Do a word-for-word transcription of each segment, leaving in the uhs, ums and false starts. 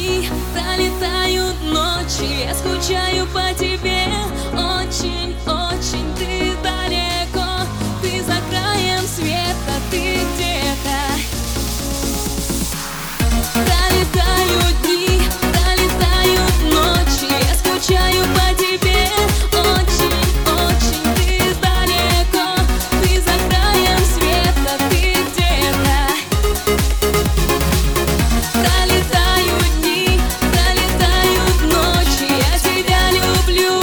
дни, пролетают ночи, я скучаю по тебе. Очень, очень ты далеко, ты за краем света, ты где-то. Пролетают дни, пролетают ночи, я скучаю по тебе. Очень, очень ты далеко, ты за краем света, ты где-то. Пролетают дни, пролетают ночи, я тебя люблю.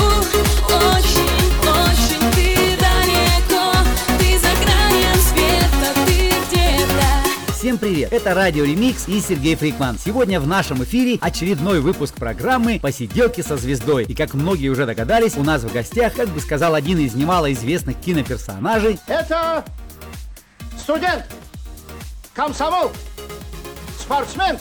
Очень, очень ты далеко, ты за краем света, ты где-то. Всем привет! Это Радио Ремикс и Сергей Фрикман. Сегодня в нашем эфире очередной выпуск программы «Посиделки со звездой». И как многие уже догадались, у нас в гостях, как бы сказал один из немалоизвестных киноперсонажей, это студент, комсомол, спортсмен.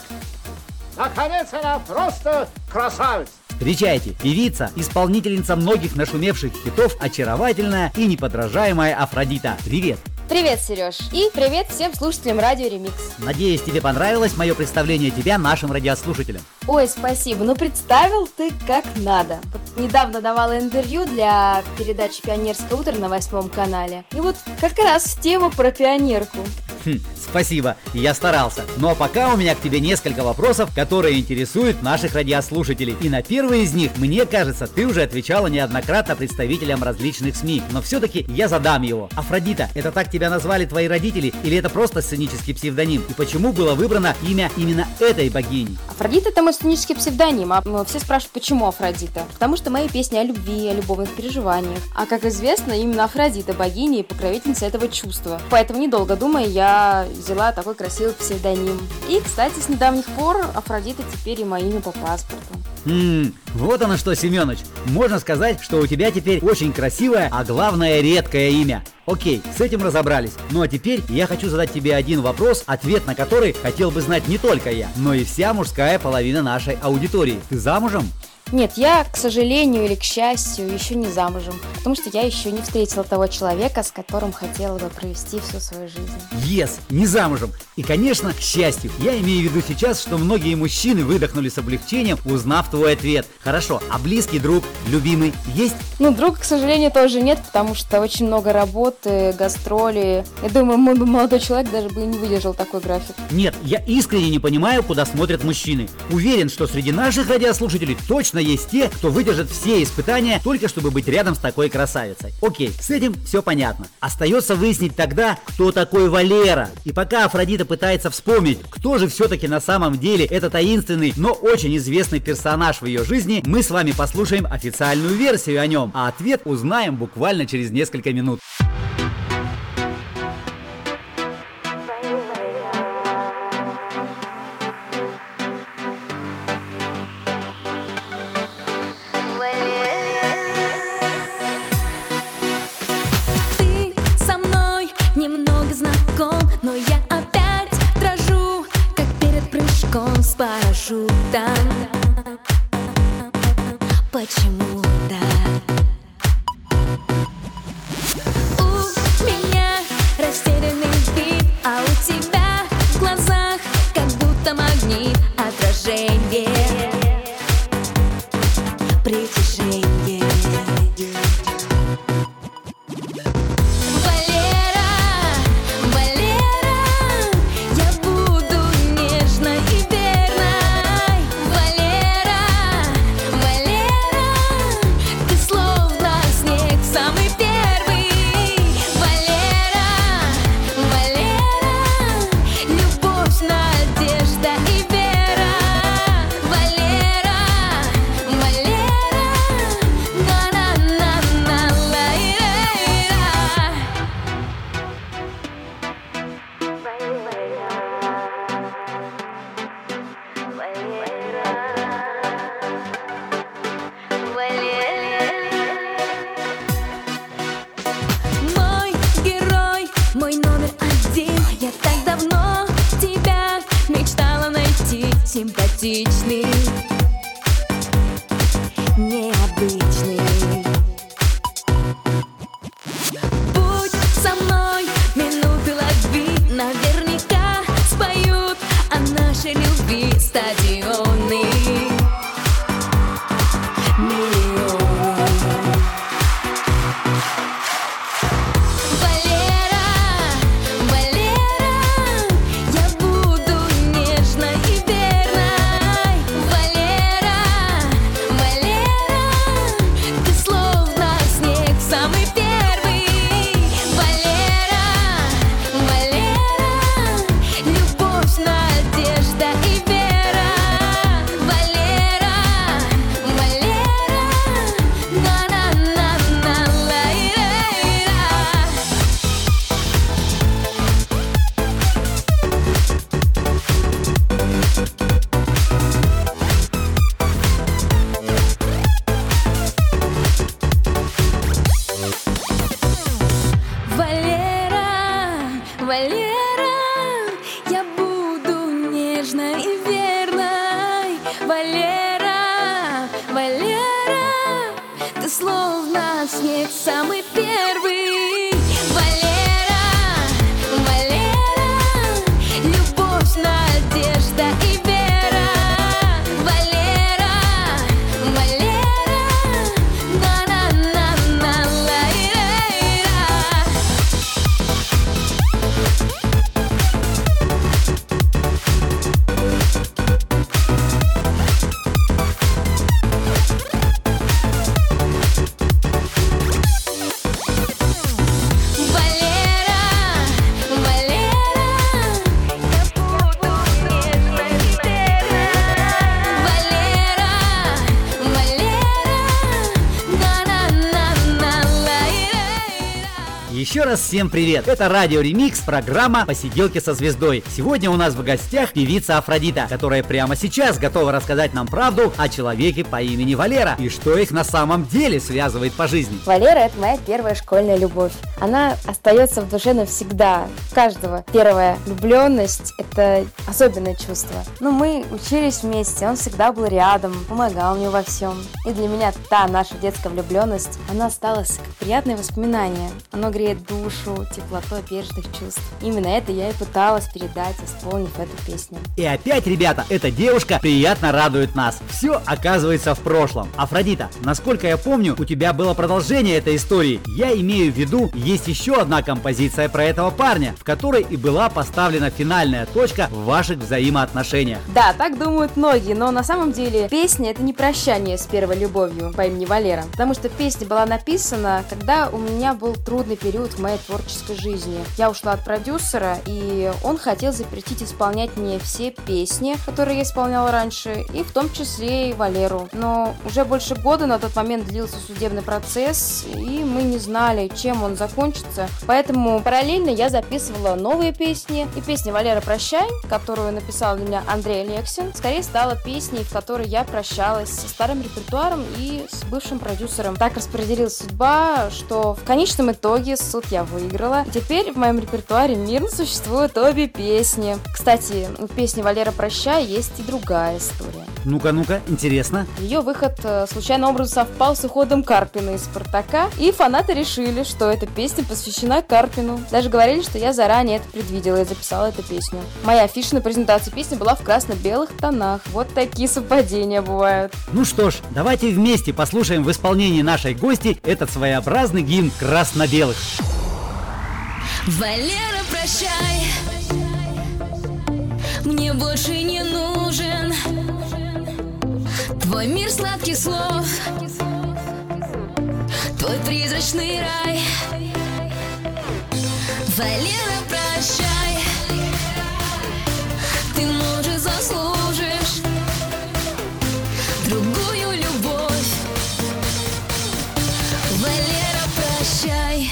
Наконец, она просто красавица. встречайте, певица, исполнительница многих нашумевших хитов, очаровательная и неподражаемая Афродита. Привет! Привет, Сереж! И привет всем слушателям Радио Ремикс. Надеюсь, тебе понравилось мое представление тебя нашим радиослушателям. Ой, спасибо, ну представил ты как надо. Вот недавно давала интервью для передачи «Пионерское утро» на восьмом канале. И вот как раз тема про пионерку. Хм, спасибо, я старался. Ну а пока у меня к тебе несколько вопросов, которые интересуют наших радиослушателей. И на первый из них, мне кажется, ты уже отвечала неоднократно представителям различных СМИ. Но все-таки я задам его. Афродита, это так тебя назвали твои родители или это просто сценический псевдоним? И почему было выбрано имя именно этой богини? Афродита — это мой сценический псевдоним. А ну, все спрашивают, почему Афродита? Потому что мои песни о любви, о любовных переживаниях. А как известно, именно Афродита — богиня и покровительница этого чувства. Поэтому, недолго думая, я взяла такой красивый псевдоним. И, кстати, с недавних пор Афродита теперь и мое имя по паспорту. Ммм, вот оно что, Семёныч. Можно сказать, что у тебя теперь очень красивое, а главное редкое имя. Окей, с этим разобрались. Ну а теперь я хочу задать тебе один вопрос, ответ на который хотел бы знать не только я, но и вся мужская половина нашей аудитории. Ты замужем? Нет, я, к сожалению или к счастью, еще не замужем, потому что я еще не встретила того человека, с которым хотела бы провести всю свою жизнь. Yes, не замужем. И, конечно, к счастью, я имею в виду сейчас, что многие мужчины выдохнули с облегчением, узнав твой ответ. Хорошо, а близкий друг, любимый есть? Ну, друга, к сожалению, тоже нет, потому что очень много работы, гастроли. Я думаю, мой молодой человек даже бы и не выдержал такой график. Нет, я искренне не понимаю, куда смотрят мужчины. Уверен, что среди наших радиослушателей точно есть те, кто выдержит все испытания, только чтобы быть рядом с такой красавицей. Окей, с этим все понятно. Остается выяснить тогда, кто такой Валера. И пока Афродита пытается вспомнить, кто же все-таки на самом деле это таинственный, но очень известный персонаж в ее жизни, мы с вами послушаем официальную версию о нем, а ответ узнаем буквально через несколько минут. Но я опять дрожу, как перед прыжком с парашютом. Почему-то у меня растерянный вид, а у тебя в глазах как будто магнит, отражение, притяжение. Симпатичный, необычный. Будь со мной, минуты лови, наверняка споют о нашей любви. мечты, стадионы, миллионы. Валера, Валера, я буду нежной и верной. Валера, Валера, ты словно снег самый первый. Валера, Валера, любовь, надежда и вера. Валера, Валера, на-на-на-на, лай-рей-ра. Валера, Валера, я буду нежной и верной. Валера, Валера, ты словно снег самый первый. Валера, Валера, любовь, надежда и вера. Валера, Валера, на-на-на-на, лай-рей-ра. Валера, Валера, я буду нежной и верной. Валера, Валера, на-на-на-на, лай-рей-ра. Еще раз всем привет! Это Радио Ремикс, программа «Посиделки со звездой». Сегодня у нас в гостях певица Афродита, которая прямо сейчас готова рассказать нам правду о человеке по имени Валера и что их на самом деле связывает по жизни. Валера — это моя первая школьная любовь. Она остается в душе навсегда. У каждого первая влюбленность — это особенное чувство. Но мы учились вместе, он всегда был рядом, помогал мне во всем. И для меня та наша детская влюбленность, она осталась как приятное воспоминание. Оно греет душу теплотой пережитых чувств. Именно это я и пыталась передать, исполнив эту песню. И опять, ребята, эта девушка приятно радует нас. Все оказывается в прошлом. Афродита, насколько я помню, у тебя было продолжение этой истории. Я имею в виду, есть еще одна композиция про этого парня, в которой и была поставлена финальная точка в ваших взаимоотношениях. Да, так думают многие, но на самом деле песня — это не прощание с первой любовью по имени Валера, потому что песня была написана, когда у меня был трудный период в моей творческой жизни. Я ушла от продюсера, и он хотел запретить исполнять мне все песни, которые я исполняла раньше, и в том числе и Валеру. Но уже больше года на тот момент длился судебный процесс, и мы не знали, чем он закончится, поэтому параллельно я записывала новые песни, и песня «Валера, прощай», которую написал для меня Андрей Алексин, скорее стала песней, в которой я прощалась со старым репертуаром и с бывшим продюсером. Так распределилась судьба, что в конечном итоге суд я выиграла, и теперь в моем репертуаре мирно существуют обе песни. Кстати, у песни «Валера, прощай» есть и другая история. Ну-ка, ну-ка, интересно. Ее выход э, случайным образом совпал с уходом Карпина из «Спартака», и фанаты решили, что эта песня посвящена Карпину. Даже говорили, что я заранее это предвидела и записала эту песню. Моя афиша на презентации песни была в красно-белых тонах. Вот такие совпадения бывают. Ну что ж, давайте вместе послушаем в исполнении нашей гости этот своеобразный гимн красно-белых. Валера, прощай, мне больше не нужен твой мир сладких слов, твой призрачный рай. Валера, прощай, ты, может, заслужишь другую любовь. Валера, прощай.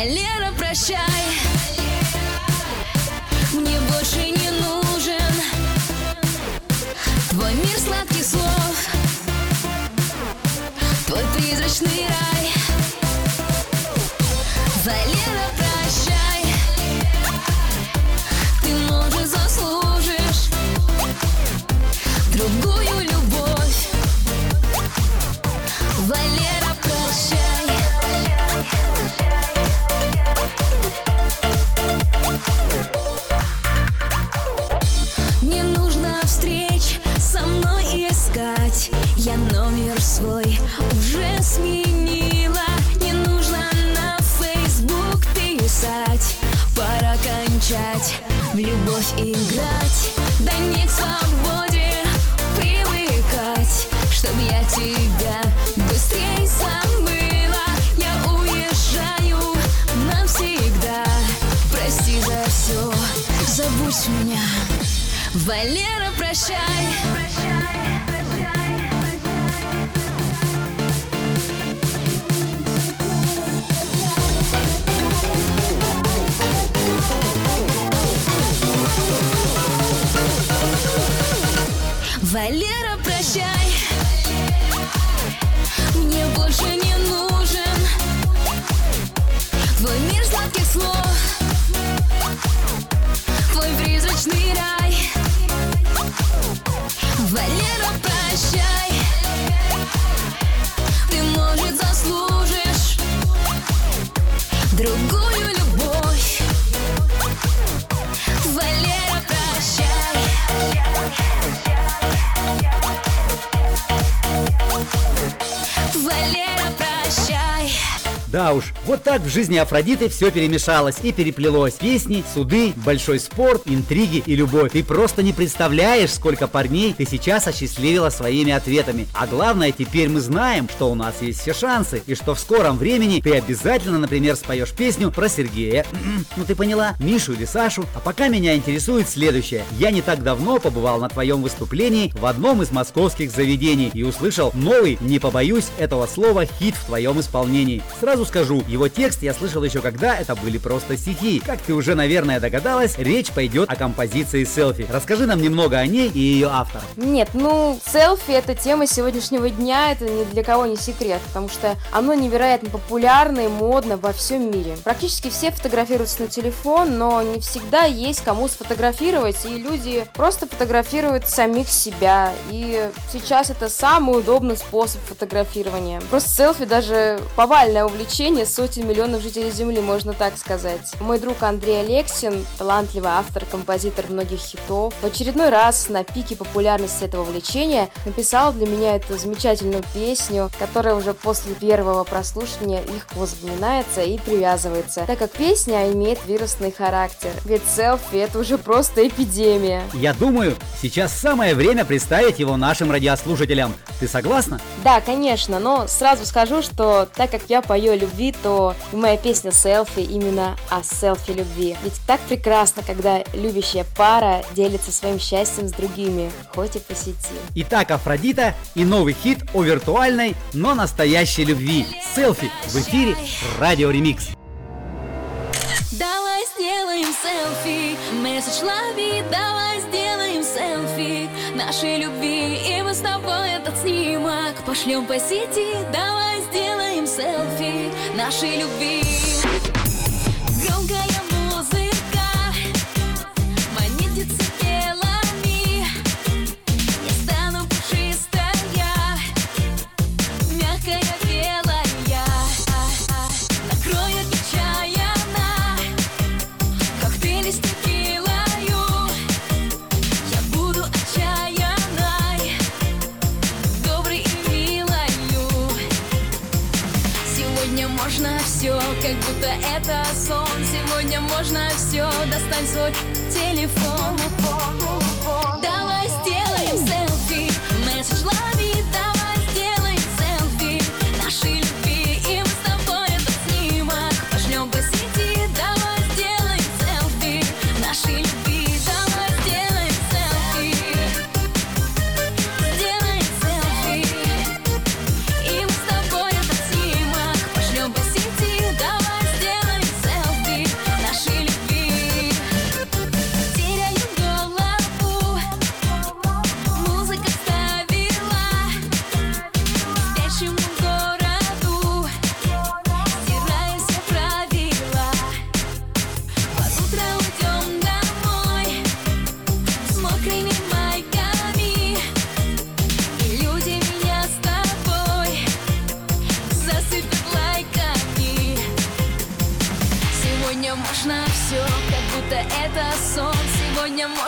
Валера, прощай, мне больше не нужен твой мир сладких слов, твой призрачный рай. Валера, прощай, ты, может, заслужишь другую любовь. Валера, прощай. Не нужно встреч со мной искать, я номер свой уже сменила. Не нужно на Facebook писать, пора кончать в любовь играть. Да не к свободе привыкать, чтоб я тебя быстрей забыла. Я уезжаю навсегда, прости за все, забудь меня. Валера, прощай. Валера, прощай, мне больше не нужен твой мир сладких слов, твой призрачный рай. Валера, прощай, ты, может, заслужишь другую любовь. Валера, прощай. Валера, прощай. Да уж, вот так в жизни Афродиты все перемешалось и переплелось. Песни, суды, большой спорт, интриги и любовь. Ты просто не представляешь, сколько парней ты сейчас осчастливила своими ответами. А главное, теперь мы знаем, что у нас есть все шансы, и что в скором времени ты обязательно, например, споешь песню про Сергея, ну ты поняла, Мишу или Сашу. А пока меня интересует следующее. Я не так давно побывал на твоем выступлении в одном из московских заведений и услышал новый, не побоюсь этого слова, хит в твоем исполнении. Сразу скажу, его текст я слышал еще когда это были просто стихи. Как ты уже, наверное, догадалась, речь пойдет о композиции «Селфи». Расскажи нам немного о ней и ее авторах. Нет, ну, селфи — это тема сегодняшнего дня, это ни для кого не секрет, потому что оно невероятно популярно и модно во всем мире. Практически все фотографируются на телефон, но не всегда есть кому сфотографировать, и люди просто фотографируют самих себя. И сейчас это самый удобный способ фотографирования. Просто селфи даже повальное увлечение сотен миллионов жителей Земли, можно так сказать. Мой друг Андрей Алексин, талантливый автор, композитор многих хитов, в очередной раз на пике популярности этого увлечения написал для меня эту замечательную песню, которая уже после первого прослушивания легко запоминается и привязывается, так как песня имеет вирусный характер. Ведь селфи — это уже просто эпидемия. Я думаю, сейчас самое время представить его нашим радиослушателям. Ты согласна? Да, конечно, но сразу скажу, что так как я пою о любви, то и моя песня «Селфи» именно о селфи-любви. Ведь так прекрасно, когда любящая пара делится своим счастьем с другими, хоть и по сети. Итак, Афродита и новый хит о виртуальной, но настоящей любви. «Селфи» в эфире Радио Ремикс. Давай сделаем селфи, месседж лови, давай сделаем селфи нашей любви, и мы с тобой этот снимок пошлем по сети. Давай сделаем селфи нашей любви. Громкая музыка манит децибелами. Я стану пушистая, мягкая, белая, накроет нечаянно коктейли с текилою. Я буду отчаянной, доброй и милою. Сегодня можно все, как будто это сон. Сегодня можно все, достань свой телефон. Давай сделаем селфи, месседж лови, давай сделаем селфи нашей любви, и мы с тобой этот снимок пошлем по сети. Давай сделаем селфи нашей любви, давай сделаем селфи, сделаем селфи, и мы с тобой этот снимок пошлем по сети. Давай сделаем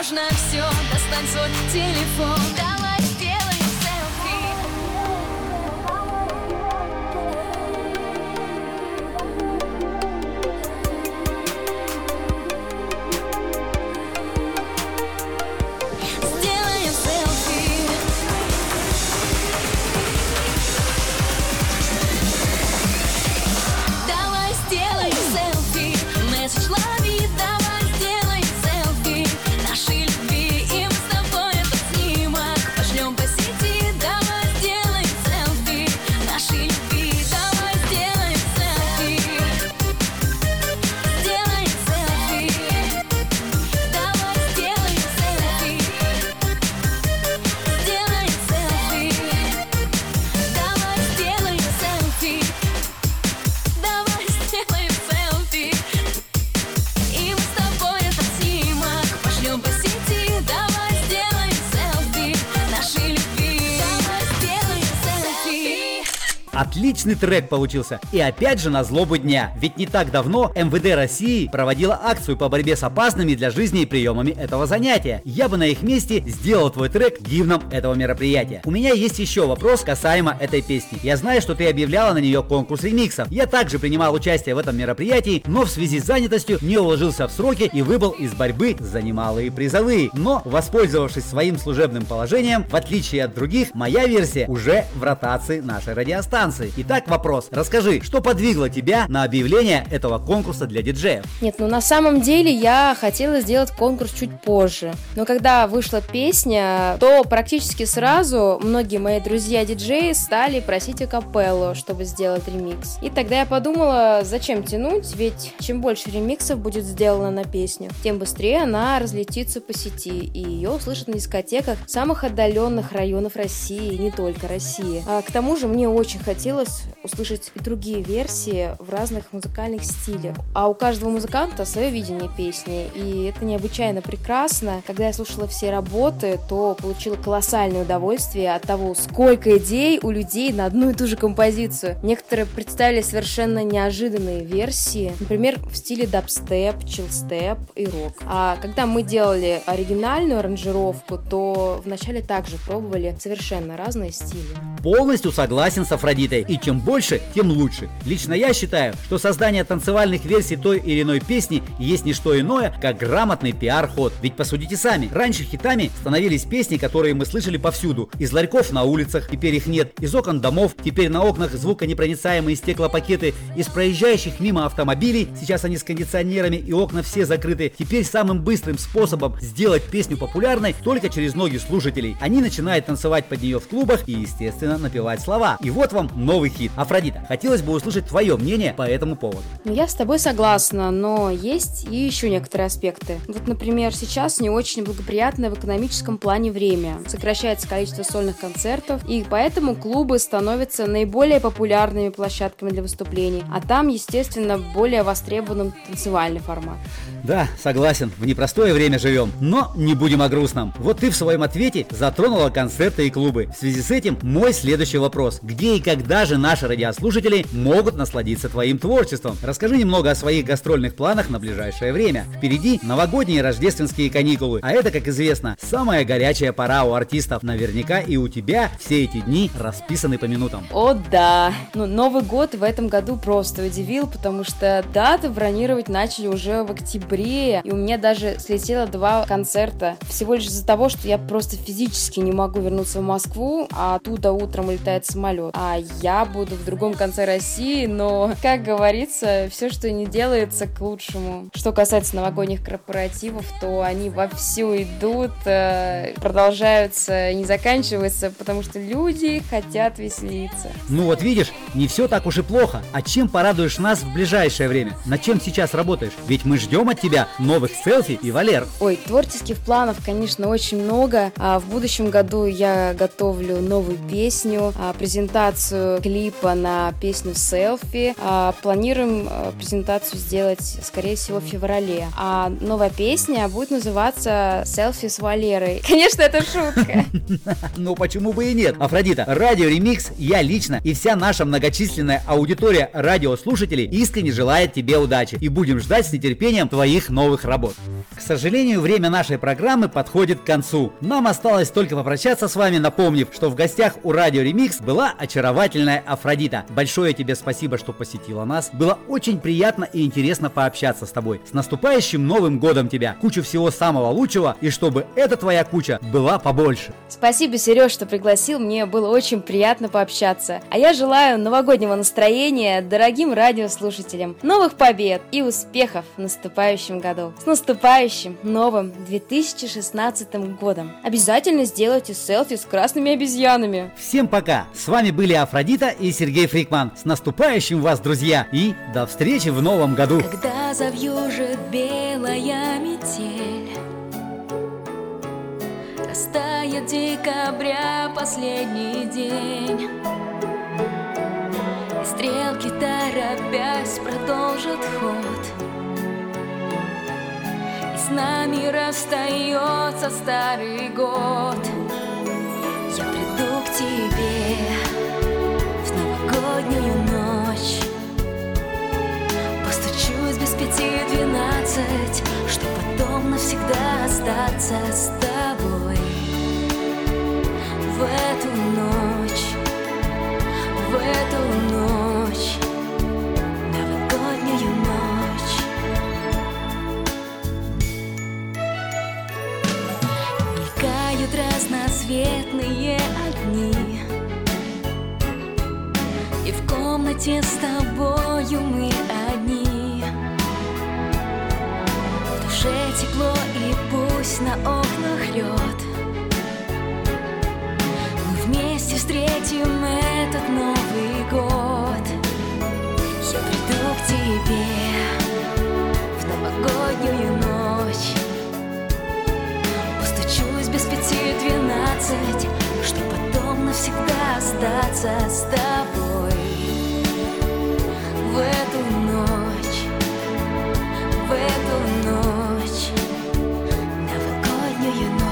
можно все, достань свой телефон. Давай сделаем селфи. Сделаем селфи. Давай сделаем селфи. Месседж лови, давай сделаем селфи. Наши любви, и мы с тобой этот снимок пошлем по сети. Давай сделаем селфи. Наши любви, давай сделаем селфи. Сделаем селфи. Давай сделаем селфи. Сделаем селфи. Давай сделаем селфи. Давай сделаем селфи. И мы с тобой этот снимок пошлем по сети. Давай сделаем селфи. Наши любви. Давай сделаем селфи. Отличный трек получился. И опять же на злобу дня. Ведь не так давно эм вэ дэ России проводила акцию по борьбе с опасными для жизни приемами этого занятия. Я бы на их месте сделал твой трек гимном этого мероприятия. У меня есть еще вопрос касаемо этой песни. Я знаю, что ты объявляла на нее конкурс ремиксов. Я также принимал участие в этом мероприятии, но в связи с занятостью не уложился в сроки и выбыл из борьбы за немалые призовые. Но, воспользовавшись своим служебным положением, в отличие от других, моя версия уже в ротации нашей радиостанции. Итак, вопрос. Расскажи, что подвигло тебя на объявление этого конкурса для диджеев? Нет, ну на самом деле я хотела сделать конкурс чуть позже. Но когда вышла песня, то практически сразу многие мои друзья-диджеи стали просить акапеллу, чтобы сделать ремикс. И тогда я подумала, зачем тянуть, ведь чем больше ремиксов будет сделано на песню, тем быстрее она разлетится по сети, и ее услышат на дискотеках самых отдаленных районов России, и не только России. А к тому же мне очень хотелось услышать и другие версии в разных музыкальных стилях. А у каждого музыканта свое видение песни, и это необычайно прекрасно. Когда я слушала все работы, то получила колоссальное удовольствие от того, сколько идей у людей на одну и ту же композицию. Некоторые представили совершенно неожиданные версии, например, в стиле дабстеп, чилстеп и рок. А когда мы делали оригинальную аранжировку, то вначале также пробовали совершенно разные стили. Полностью согласен с Афродитой. И чем больше, тем лучше. Лично я считаю, что создание танцевальных версий той или иной песни есть не что иное, как грамотный пиар-ход. Ведь посудите сами, раньше хитами становились песни, которые мы слышали повсюду. Из ларьков на улицах, теперь их нет. Из окон домов, теперь на окнах звуконепроницаемые стеклопакеты. Из проезжающих мимо автомобилей, сейчас они с кондиционерами и окна все закрыты. Теперь самым быстрым способом сделать песню популярной только через ноги слушателей. Они начинают танцевать под нее в клубах и, естественно, напевать слова. И вот вам новый хит. Афродита, хотелось бы услышать твое мнение по этому поводу. Ну, я с тобой согласна, но есть и еще некоторые аспекты. Вот, например, сейчас не очень благоприятное в экономическом плане время. Сокращается количество сольных концертов, и поэтому клубы становятся наиболее популярными площадками для выступлений, а там, естественно, более востребованным танцевальный формат. Да, согласен, в непростое время живем, но не будем о грустном. Вот ты в своем ответе затронула концерты и клубы. В связи с этим мой следующий вопрос. Где и когда же наши радиослушатели могут насладиться твоим творчеством? Расскажи немного о своих гастрольных планах на ближайшее время. Впереди новогодние и рождественские каникулы, а это, как известно, самая горячая пора у артистов. Наверняка и у тебя все эти дни расписаны по минутам. О да! Ну, Новый год в этом году просто удивил, потому что даты бронировать начали уже в октябре, и у меня даже слетело два концерта. Всего лишь из-за того, что я просто физически не могу вернуться в Москву, а оттуда утром улетает самолет. А я буду в другом конце России, но, как говорится, все, что не делается, к лучшему. Что касается новогодних корпоративов, то они вовсю идут, продолжаются и не заканчиваются, потому что люди хотят веселиться. Ну вот видишь, не все так уж и плохо. А чем порадуешь нас в ближайшее время? Над чем сейчас работаешь? Ведь мы ждем от тебя новых селфи и Валер. Ой, творческих планов, конечно, очень много. А в будущем году я готовлю новую песню. песню, а, презентацию клипа на песню «Селфи». А, планируем а, презентацию сделать, скорее всего, в феврале. А новая песня будет называться «Селфи с Валерой». Конечно, это шутка. Ну почему бы и нет? Афродита, Радио Ремикс, я лично и вся наша многочисленная аудитория радиослушателей искренне желает тебе удачи и будем ждать с нетерпением твоих новых работ. К сожалению, время нашей программы подходит к концу. Нам осталось только попрощаться с вами, напомнив, что в гостях у Радио Ремикс была очаровательная Афродита. Большое тебе спасибо, что посетила нас. Было очень приятно и интересно пообщаться с тобой. С наступающим Новым годом тебя! Кучу всего самого лучшего и чтобы эта твоя куча была побольше. Спасибо, Сереж, что пригласил. Мне было очень приятно пообщаться. А я желаю новогоднего настроения дорогим радиослушателям, новых побед и успехов в наступающем году. С наступающим новым две тысячи шестнадцатым годом. Обязательно сделайте селфи с красными обезьянами. Всем пока! С вами были Афродита и Сергей Фрикман. С наступающим вас, друзья! И до встречи в новом году! Когда завьюжит белая метель, растает декабря последний день, и стрелки, торопясь, продолжат ход, и с нами расстается старый год. Я приду к тебе в новогоднюю ночь, постучусь без пяти двенадцать, чтоб потом навсегда остаться с тобой. В эту ночь, в эту ночь, новогоднюю ночь. Мелькают разноцветные огни, и в комнате с тобою мы одни. В душе тепло и пусть на окнах лед, мы вместе встретим этот Новый год. Я приду к тебе в новогоднюю ночь, постучусь без пяти двенадцать, чтоб потом навсегда остаться с тобой. В эту ночь, в эту ночь, новогоднюю ночь.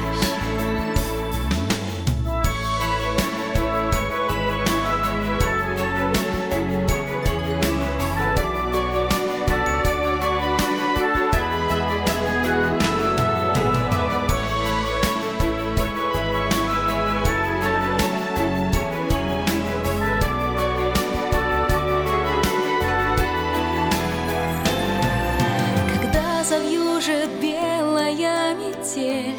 Завьюжит белая метель,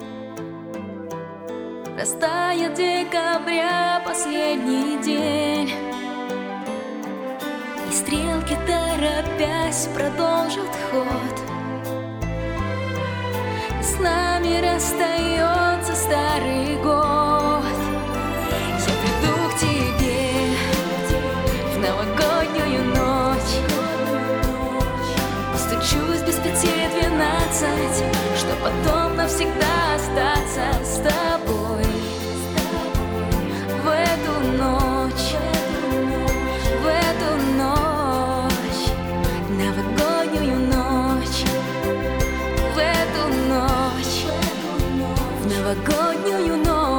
растает декабря последний день, и стрелки, торопясь, продолжат ход, и с нами расстается старый год. Я приду к тебе в новогоднюю ночь, постучусь без пяти двенадцать, чтоб потом навсегда остаться с тобой. В эту ночь, в эту ночь, новогоднюю ночь, в эту ночь, в новогоднюю ночь.